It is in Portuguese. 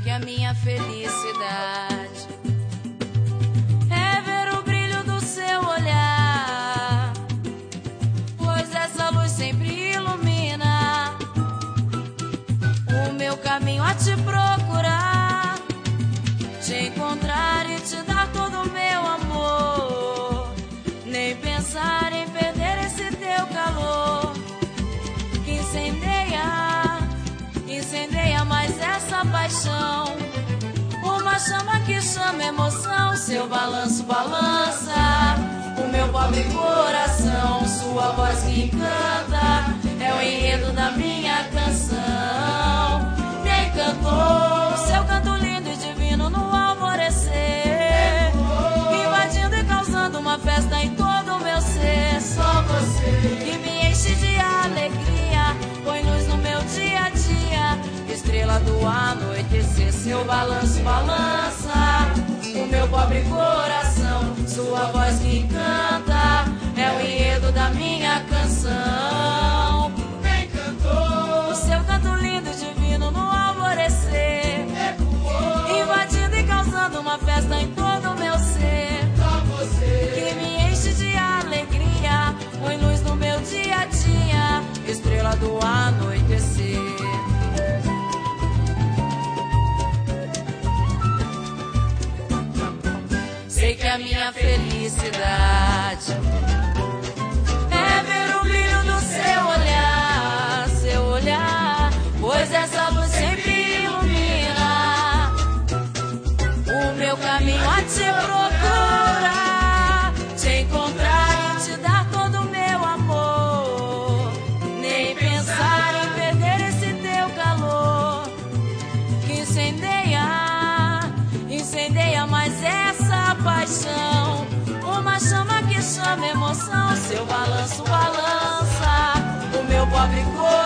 que a minha felicidade é ver o brilho do seu olhar, pois essa luz sempre ilumina o meu caminho a te procurar, te encontrar e te dar todo o meu amor, nem pensar em perder esse teu calor que incendeia mais essa paixão, uma chama que chama emoção. Seu balanço balança o meu pobre coração, sua voz que encanta é o enredo da minha canção. Me encantou seu canto lindo e divino no alvorecer, invadindo e causando uma festa em todo o meu ser. Só você que me enche de alegria, põe luz no meu dia a dia, estrela do anoitecer. Seu balanço balança o meu pobre coração, sua voz que encanta é o enredo da minha canção. Me encantou o seu canto lindo e divino no alvorecer, invadindo e causando uma festa em todo o meu ser. Só você que me enche de alegria, põe luz no meu dia a dia, estrela do anoitecer. Sei que a minha felicidade é ver o brilho do seu olhar, pois essa luz sempre ilumina o meu caminho a te procurar, te encontrar e te dar todo o meu amor, nem pensar em perder esse teu calor que incendeia mais essa paixão, uma chama que chama emoção. Seu balanço balança o meu pobre corpo